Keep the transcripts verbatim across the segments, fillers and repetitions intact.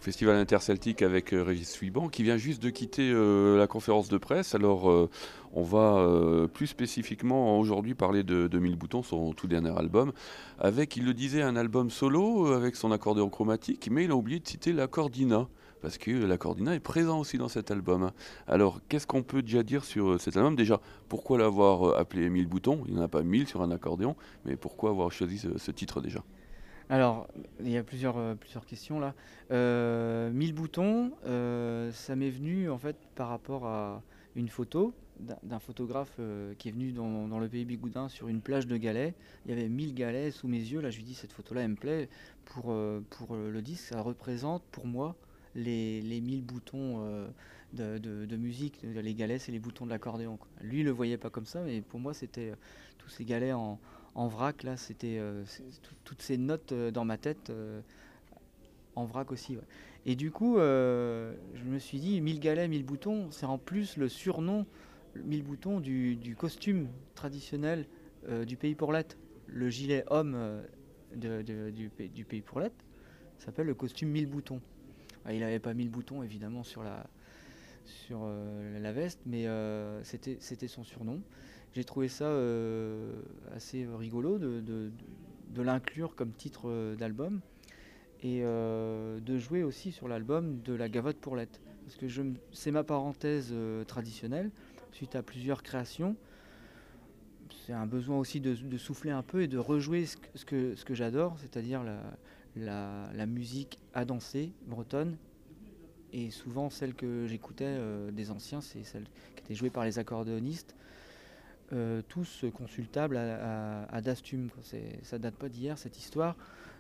Festival interceltique avec euh, Régis Suiban qui vient juste de quitter euh, la conférence de presse. Alors euh, on va euh, plus spécifiquement aujourd'hui parler de, de Mille Boutons, son tout dernier album, avec, il le disait, un album solo euh, avec son accordéon chromatique, mais il a oublié de citer l'accordina. Parce que l'accordina est présent aussi dans cet album. Alors, qu'est-ce qu'on peut déjà dire sur euh, cet album? Déjà, pourquoi l'avoir euh, appelé Mille Boutons? Il n'y en a pas mille sur un accordéon, mais pourquoi avoir choisi ce, ce titre déjà? Alors, il y a plusieurs, euh, plusieurs questions là. Euh, mille boutons, euh, ça m'est venu en fait par rapport à une photo d'un d'un photographe euh, qui est venu dans, dans le pays Bigoudin sur une plage de galets. Il y avait mille galets sous mes yeux. Là, je lui dis cette photo-là, elle me plaît. Pour, euh, pour euh, le disque, ça représente pour moi les, les mille boutons euh, de, de- de musique. Les galets, c'est les boutons de l'accordéon, quoi. Lui, il le voyait pas comme ça, mais pour moi, c'était euh, tous ces galets en en vrac, là, c'était euh, c'est- tout- toutes ces notes euh, dans ma tête, euh, en vrac aussi. Ouais. Et du coup, euh, je me suis dit, mille galets, mille boutons, c'est en plus le surnom, mille boutons, du, du costume traditionnel euh, du pays Pourlette. Le gilet homme euh, de- de- du, pays- du pays Pourlette s'appelle le costume mille boutons. Ah, il n'avait pas mille boutons, évidemment, sur la, sur euh, la veste, mais euh, c'était c'était son surnom. J'ai trouvé ça euh, assez rigolo de, de, de l'inclure comme titre euh, d'album et euh, de jouer aussi sur l'album de la Gavotte Pourlette. Parce que je c'est ma parenthèse euh, traditionnelle, suite à plusieurs créations. C'est un besoin aussi de, de souffler un peu et de rejouer ce que, ce que, ce que j'adore, c'est-à-dire la, la, la musique à danser bretonne. Et souvent, celle que j'écoutais euh, des anciens, c'est celle qui était jouée par les accordéonistes, euh, tous consultables à, à, à Dastum. Quoi. C'est- Ça date pas d'hier, cette histoire.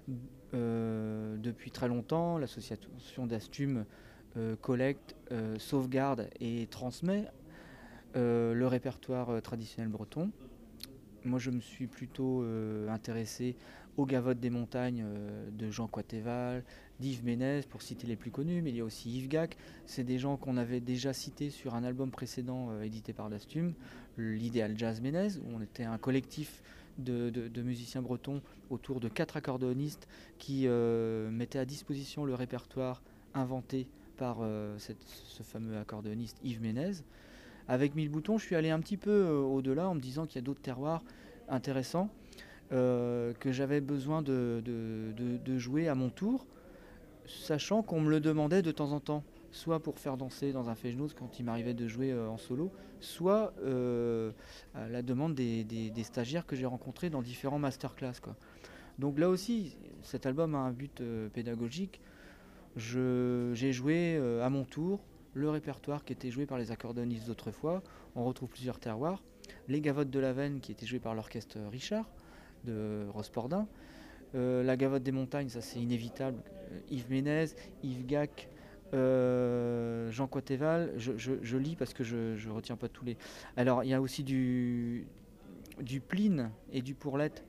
Euh, depuis très longtemps, l'association Dastum euh, collecte, euh, sauvegarde et transmet euh, le répertoire euh, traditionnel breton. Moi, je me suis plutôt euh, intéressé aux Gavottes des montagnes euh, de Jean Coitéval, d'Yves Ménez, pour citer les plus connus, mais il y a aussi Yves Gac. C'est des gens qu'on avait déjà cités sur un album précédent euh, édité par Dastum, l'Idéal Jazz Ménez, où on était un collectif de, de- de musiciens bretons autour de quatre accordéonistes qui euh, mettaient à disposition le répertoire inventé par euh, cette- ce fameux accordéoniste Yves Ménez. Avec Mille Boutons, je suis allé un petit peu euh, au-delà en me disant qu'il y a d'autres terroirs intéressants euh, que j'avais besoin de, de- de- de jouer à mon tour, sachant qu'on me le demandait de temps en temps, soit pour faire danser dans un Fejnoz quand il m'arrivait de jouer euh, en solo, soit euh, à la demande des, des- des stagiaires que j'ai rencontrés dans différents masterclass, quoi. Donc là aussi, cet album a un but euh, pédagogique. Je- j'ai joué euh, à mon tour le répertoire qui était joué par les accordéonistes d'autrefois. On retrouve plusieurs terroirs. Les Gavottes de la Veine qui étaient jouées par l'orchestre Richard de Rospordin. Euh, la Gavotte des Montagnes, ça c'est inévitable. Euh, Yves Ménez, Yves Gac, euh, Jean Coitéval. Je, je- je lis parce que je ne retiens pas tous les. Alors il y a aussi du, du Pline et du Pourlette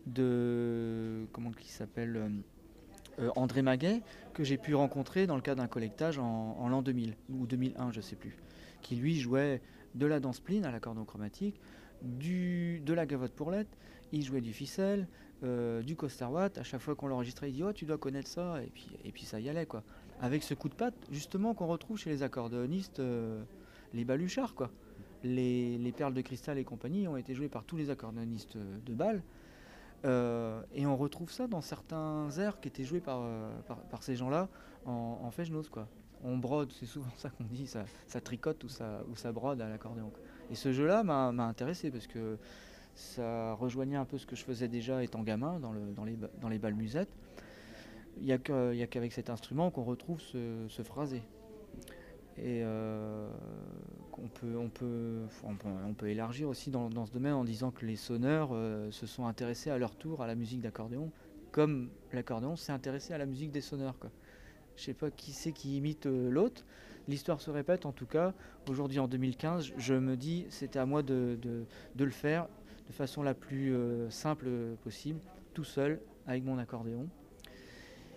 de. Comment il s'appelle euh, euh, André Maguet, que j'ai pu rencontrer dans le cadre d'un collectage en, en l'an deux mille ou deux mille un, je sais plus, qui lui jouait de la danse pline à l'accordéon chromatique, du, de la gavotte pourlette, il jouait du ficelle, euh, du costerwatt. À chaque fois qu'on l'enregistrait, il dit oh tu dois connaître ça, et puis, et puis ça y allait, quoi. Avec ce coup de patte justement qu'on retrouve chez les accordéonistes, euh, les baluchards, quoi. Les, les perles de cristal et compagnie ont été jouées par tous les accordéonistes de Bâle. Euh, et on retrouve ça dans certains airs qui étaient joués par, euh, par, par ces gens-là en, en Fejnoz, quoi. On brode, c'est souvent ça qu'on dit, ça, ça tricote ou ça, ou ça brode à l'accordéon. Et ce jeu-là m'a, m'a intéressé parce que ça rejoignait un peu ce que je faisais déjà étant gamin dans, le, dans, les, dans les bals musettes. Il n'y a, que, a qu'avec cet instrument qu'on retrouve ce, ce phrasé. Et euh, on, peut, on, peut, on, peut, on peut élargir aussi dans, dans ce domaine en disant que les sonneurs euh, se sont intéressés à leur tour à la musique d'accordéon, comme l'accordéon s'est intéressé à la musique des sonneurs, quoi. Je sais pas qui c'est qui imite euh, l'autre. L'histoire se répète en tout cas. Aujourd'hui en deux mille quinze, je me dis c'était à moi de, de, de le faire de façon la plus euh, simple possible, tout seul, avec mon accordéon.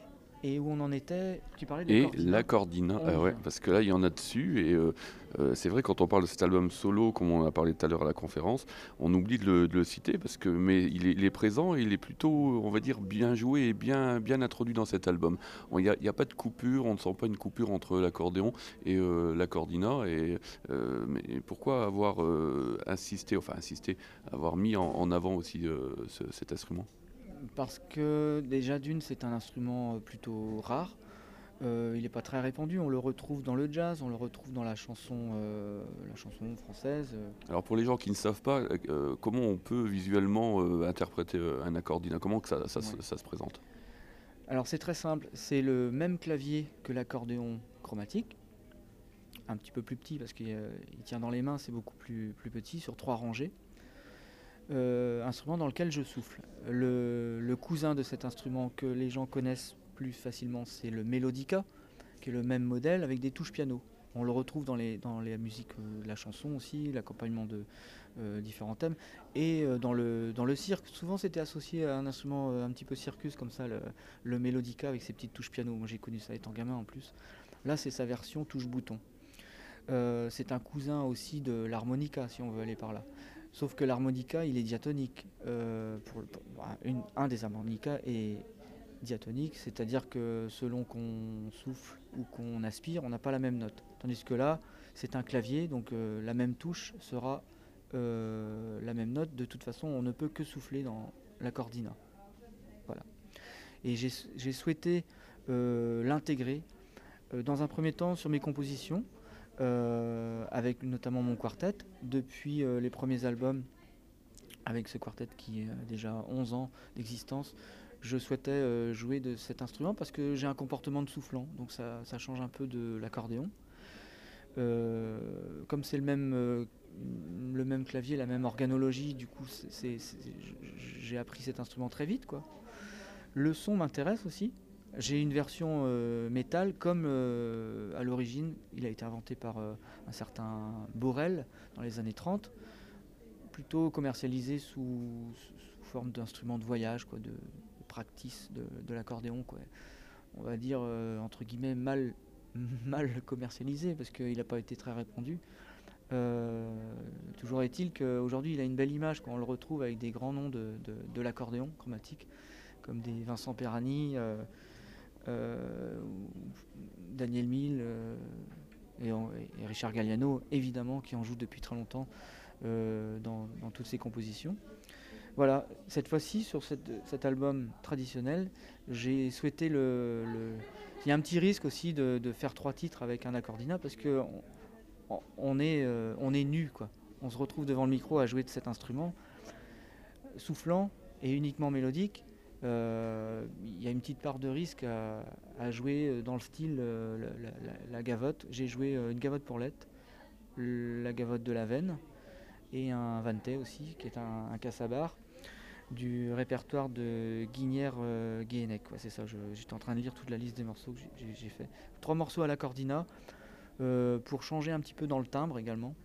Et où on en était, tu parlais de Et Cordina l'Accordina, ah ouais, onze. parce que là, il y en a dessus. Et euh, euh, c'est vrai, quand on parle de cet album solo, comme on en a parlé tout à l'heure à la conférence, on oublie de le, de le citer, parce que, mais il est, il est présent et il est plutôt, on va dire, bien joué et bien, bien introduit dans cet album. Il n'y a, il y a pas de coupure, on ne sent pas une coupure entre l'accordéon et euh, l'Accordina. Et, euh, mais pourquoi avoir euh, insisté, enfin insisté, avoir mis en, en avant aussi euh, ce- cet instrument? Parce que déjà d'une, c'est un instrument euh, plutôt rare. Euh, il n'est pas très répandu. On le retrouve dans le jazz, on le retrouve dans la chanson, euh, la chanson française. euh. Alors pour les gens qui ne savent pas, euh, comment on peut visuellement euh, interpréter euh, un accordina? Comment que ça, ça se Ouais. ça se présente? Alors c'est très simple. C'est le même clavier que l'accordéon chromatique, un petit peu plus petit parce qu'il euh, il tient dans les mains. C'est beaucoup plus, plus petit, sur trois rangées. Euh, instrument dans lequel je souffle. Le, le cousin de cet instrument que les gens connaissent plus facilement, c'est le Melodica, qui est le même modèle avec des touches piano. On le retrouve dans les, dans les musiques euh, de la chanson aussi, l'accompagnement de euh, différents thèmes, et euh, dans, le, dans le cirque. Souvent c'était associé à un instrument euh, un petit peu circus comme ça, le, le Melodica avec ses petites touches piano. Moi j'ai connu ça étant gamin en plus. Là c'est sa version touche-bouton. Euh, c'est un cousin aussi de l'harmonica si on veut aller par là. Sauf que l'harmonica il est diatonique. Euh, pour, pour- une- un des harmonicas est diatonique, c'est-à-dire que selon qu'on souffle ou qu'on aspire, on n'a pas la même note. Tandis que là, c'est un clavier, donc euh, la même touche sera euh, la même note. De toute façon, on ne peut que souffler dans l'accordina. Voilà. Et j'ai j'ai souhaité euh, l'intégrer euh, dans un premier temps sur mes compositions, euh, avec notamment mon quartet. Depuis euh, les premiers albums, avec ce quartet qui a déjà onze ans d'existence, je souhaitais euh, jouer de cet instrument parce que j'ai un comportement de soufflant, donc ça, ça change un peu de l'accordéon. Euh, comme c'est le même, euh, le même clavier, la même organologie, du coup c'est- c'est- j'ai appris cet instrument très vite, quoi. Le son m'intéresse aussi. J'ai une version euh, métal comme euh, à l'origine, il a été inventé par euh, un certain Borel dans les années trente, plutôt commercialisé sous, sous forme d'instrument de voyage, quoi, de, de practice de, de l'accordéon, quoi. On va dire euh, entre guillemets mal, mal commercialisé parce qu'il n'a pas été très répandu. Euh, toujours est-il qu'aujourd'hui il a une belle image quand on le retrouve avec des grands noms de, de, de l'accordéon chromatique comme des Vincent Perani, euh, euh, Daniel Mille euh, et, et Richard Galliano évidemment qui en joue depuis très longtemps euh, dans, dans toutes ses compositions. Voilà, cette fois-ci sur cette, cet album traditionnel, j'ai souhaité le, le... Il y a un petit risque aussi de, de faire trois titres avec un accordina parce que on, on est, euh, on est nu, quoi. On se retrouve devant le micro à jouer de cet instrument soufflant et uniquement mélodique. Euh, il y a une petite part de risque à, à jouer dans le style euh, la, la, la gavotte. J'ai joué euh, une gavotte pour l'être, la gavotte de la veine et un vante aussi, qui est un, un cassabar du répertoire de Guinière euh, Guéhenec. Ouais, c'est ça, je, j'étais en train de lire toute la liste des morceaux que j'ai, j'ai, j'ai fait. Trois morceaux à l'accordina euh, pour changer un petit peu dans le timbre également.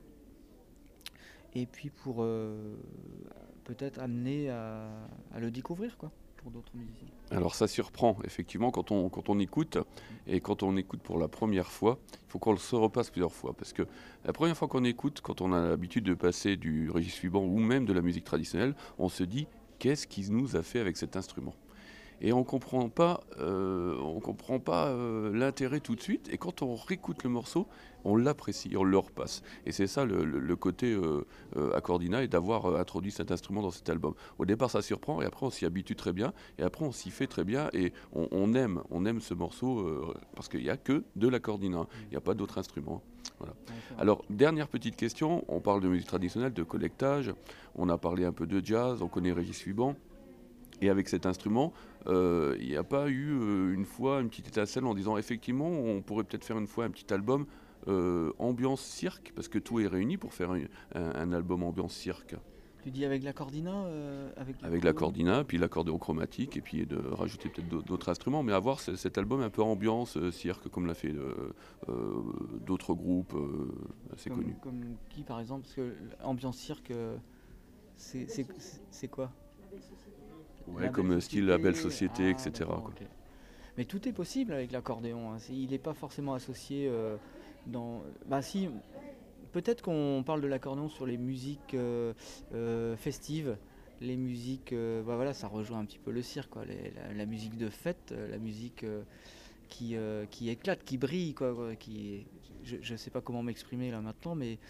Et puis pour euh, peut-être amener à, à le découvrir, quoi, pour d'autres musiciens. Alors ça surprend, effectivement, quand on, quand on écoute, et quand on écoute pour la première fois, il faut qu'on se repasse plusieurs fois, parce que la première fois qu'on écoute, quand on a l'habitude de passer du registre suivant ou même de la musique traditionnelle, on se dit, qu'est-ce qu'il nous a fait avec cet instrument? Et on comprend pas, euh, on comprend pas euh, l'intérêt tout de suite. Et quand on réécoute le morceau, on l'apprécie, on le repasse. Et c'est ça le, le- le côté euh, euh, accordina et d'avoir euh, introduit cet instrument dans cet album. Au départ, ça surprend et après on s'y habitue très bien. Et après on s'y fait très bien et on, on aime, on aime ce morceau euh, parce qu'il n'y a que de l'accordina. Il n'y a pas d'autre instrument. Voilà. Ouais, c'est vrai. Alors, dernière petite question. On parle de musique traditionnelle, de collectage. On a parlé un peu de jazz. On connaît Régis Suban. Et avec cet instrument, euh, il n'y a pas eu euh, une fois une petite étincelle en disant effectivement on pourrait peut-être faire une fois un petit album euh, ambiance cirque, parce que tout est réuni pour faire un, un- un album ambiance cirque, Tu dis avec l'accordina euh, avec avec l'accordéon. l'accordina, puis l'accordéon chromatique, et puis de rajouter peut-être d'autres d'autres instruments, mais avoir ce- cet album un peu ambiance euh, cirque, comme l'a fait euh, euh, d'autres groupes euh, assez Comme, connus. comme qui par exemple? Parce que ambiance cirque, euh, c'est, c'est, c'est- c'est quoi? Ouais, La comme belle euh, style La Belle société. Société, Ah et cetera d'accord, quoi. ok. Mais tout est possible avec l'accordéon, hein. C'est- Il n'est pas forcément associé euh, dans. Bah si, peut-être qu'on parle de l'accordéon sur les musiques euh, euh, festives, les musiques, euh, bah voilà, ça rejoint un petit peu le cirque, quoi. Les- la, la musique de fête, euh, la musique euh, qui, euh, qui éclate, qui brille, quoi, quoi, qui, je ne sais pas comment m'exprimer là maintenant, mais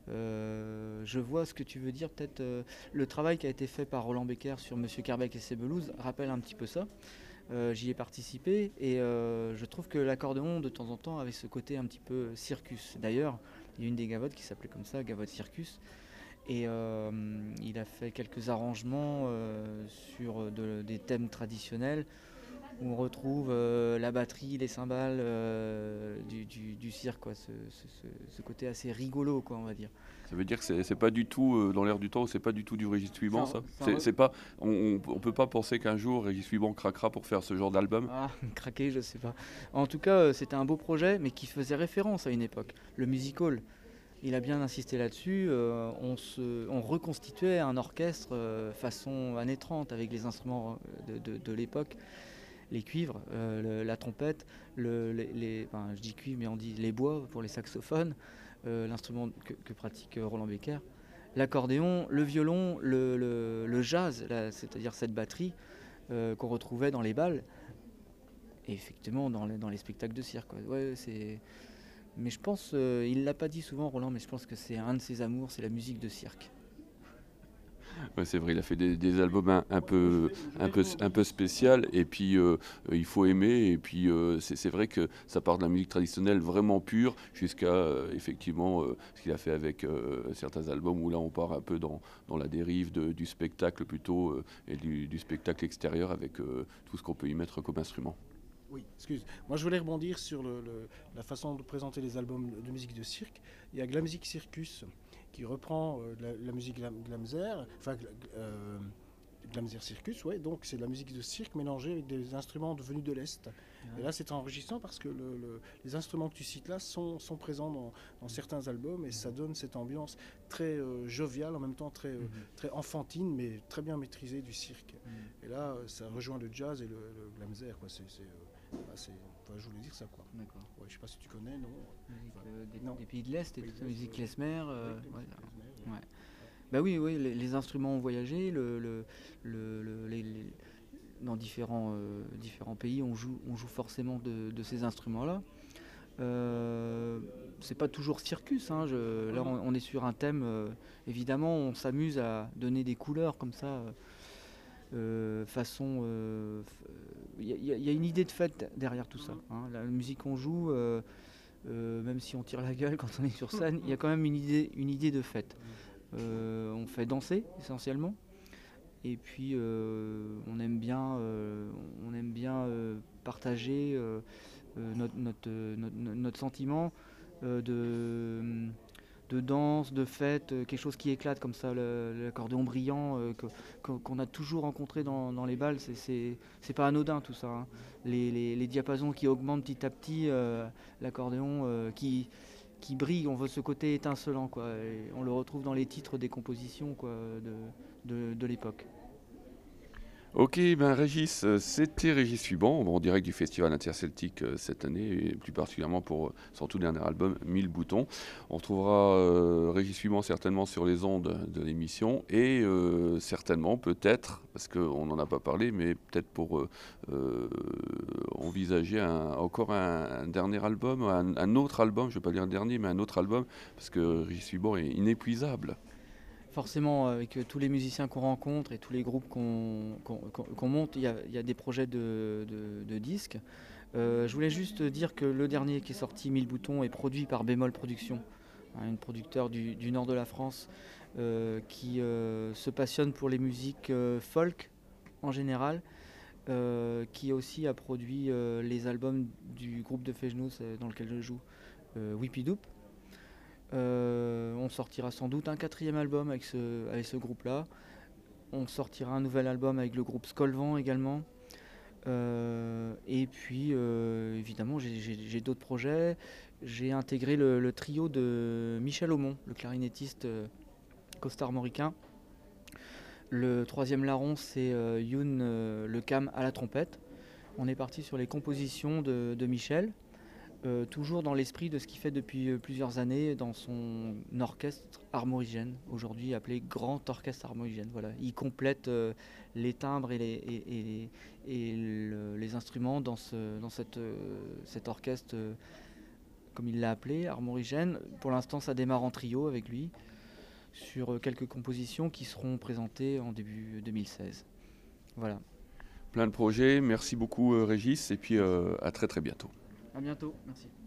euh, je vois ce que tu veux dire. Peut-être euh, le travail qui a été fait par Roland Becker sur Monsieur Kerbeck et ses Belouses rappelle un petit peu ça. Euh, j'y ai participé et euh, je trouve que l'accordéon de temps en temps avait ce côté un petit peu circus. D'ailleurs, il y a une des gavottes qui s'appelait comme ça, Gavotte Circus, et euh, il a fait quelques arrangements euh, sur de- des thèmes traditionnels où on retrouve euh, la batterie, les cymbales euh, du, du- du cirque, quoi. Ce, ce- ce- ce côté assez rigolo, quoi, on va dire. Ça veut dire que c'est c'est pas du tout euh, dans l'air du temps, c'est pas du tout du Régis Suivant, Ça, ça. ça C'est re- c'est pas, on, on, on peut pas penser qu'un jour Régis Suivant craquera pour faire ce genre d'album. Ah, craqué, je sais pas. En tout cas, euh, c'était un beau projet, mais qui faisait référence à une époque. Le music hall, il a bien insisté là-dessus. Euh, on, se, on reconstituait un orchestre euh, façon années trente avec les instruments de, de- de l'époque, les cuivres, euh, le- la trompette, le- les, les- enfin, je dis cuivre, mais on dit les bois pour les saxophones, euh, l'instrument que, que pratique Roland Becker, l'accordéon, le violon, le, le- le jazz, la- c'est-à-dire cette batterie euh, qu'on retrouvait dans les bals. Et effectivement, dans les, dans les spectacles de cirque, quoi. Ouais, c'est... Mais je pense, euh, il l'a pas dit souvent, Roland, mais je pense que c'est un de ses amours, c'est la musique de cirque. Ouais, c'est vrai, il a fait des, des albums un, un peu, un peu, un peu spécial, et puis euh, il faut aimer, et puis euh, c'est c'est vrai que ça part de la musique traditionnelle vraiment pure, jusqu'à euh, effectivement euh, ce qu'il a fait avec euh, certains albums où là on part un peu dans, dans la dérive de- du spectacle plutôt, euh, et du, du spectacle extérieur avec euh, tout ce qu'on peut y mettre comme instrument. Oui, excuse. Moi, je voulais rebondir sur le- le- la façon de présenter les albums de musique de cirque. Il y a Glamzik Circus qui reprend euh, la, la musique glam, Glamzer, enfin gl- euh, Glamzer Circus, ouais. Donc c'est de la musique de cirque mélangée avec des instruments devenus de l'Est. Et là, c'est enrichissant parce que le- le- les instruments que tu cites là sont, sont présents dans, dans certains albums et ça donne cette ambiance très euh, joviale, en même temps très, euh, très enfantine, mais très bien maîtrisée du cirque. Et là, euh, ça rejoint le jazz et le, le Glamzer, quoi. C'est, c'est, euh, bah, c'est- enfin, je voulais dire ça, quoi. D'accord. Ouais, je sais pas si tu connais, non. Musique euh, des, Non. des pays de l'Est et Pays toute de la l'Est, musique ouais. klezmer. euh, Ouais, ouais. ouais. Ouais. Bah oui, oui, les, les instruments ont voyagé, le, le- le- le- les- les- dans différents, euh, différents pays, on joue, on joue forcément de, de ces instruments-là. Euh, c'est pas toujours circus, hein, je- là on, on est sur un thème, euh, évidemment on s'amuse à donner des couleurs comme ça, euh, euh, façon... Il y, y a- y a une idée de fête derrière tout ça, hein. La musique qu'on joue, euh, euh, même si on tire la gueule quand on est sur scène, il y a quand même une idée, une idée de fête. Euh, on fait danser essentiellement. Et puis euh, on aime bien, euh, on aime bien euh, partager euh, euh, notre, notre, euh, notre- notre sentiment euh, de, de danse, de fête, euh, quelque chose qui éclate comme ça, le- l'accordéon brillant euh, que- que- qu'on a toujours rencontré dans, dans les balles. C'est- C'est c'est pas anodin tout ça, hein. Les, les- les diapasons qui augmentent petit à petit, euh, l'accordéon euh, qui, qui brille, on veut ce côté étincelant, quoi. Et on le retrouve dans les titres des compositions, quoi, de, de, de l'époque. Ok, ben Régis, euh, c'était Régis Suban, en direct du Festival Interceltique euh, cette année, et plus particulièrement pour euh, son tout dernier album, mille boutons. On retrouvera euh, Régis Suban certainement sur les ondes de l'émission, et euh, certainement, peut-être, parce qu'on n'en a pas parlé, mais peut-être pour euh, euh, envisager un- encore un, un dernier album, un, un autre album, je ne vais pas dire un dernier, mais un autre album, parce que Régis Suban est inépuisable. Forcément, avec euh, tous les musiciens qu'on rencontre et tous les groupes qu'on qu'on- qu'on- qu'on monte, il y a, il y a des projets de, de- de disques. Euh, je voulais juste dire que le dernier qui est sorti, mille boutons, est produit par Bémol Productions, hein, un producteur du, du nord de la France euh, qui euh, se passionne pour les musiques euh, folk en général, euh, qui aussi a produit euh, les albums du groupe de Fejnos euh, dans lequel je joue, euh, Whippy-Doop. Euh, on sortira sans doute un quatrième album avec ce, avec ce groupe-là. On sortira un nouvel album avec le groupe Skolvan également. Euh, et puis, euh, évidemment, j'ai- j'ai j'ai d'autres projets. J'ai intégré le, le trio de Michel Aumont, le clarinettiste euh, costarmoricain. Le troisième larron, c'est euh, Youn euh, Le Cam à la trompette. on est parti sur les compositions de, de Michel, euh, toujours dans l'esprit de ce qu'il fait depuis euh, plusieurs années dans son orchestre armorigène, aujourd'hui appelé Grand Orchestre Armorigène. Voilà. Il complète euh, les timbres et les, et, et, et le, les instruments dans, ce, dans cette, euh, cet orchestre, euh, comme il l'a appelé, armorigène. Pour l'instant, ça démarre en trio avec lui, sur euh, quelques compositions qui seront présentées en début deux mille seize. Voilà. Plein de projets, merci beaucoup euh, Régis, et puis euh, à très très bientôt. À bientôt, merci.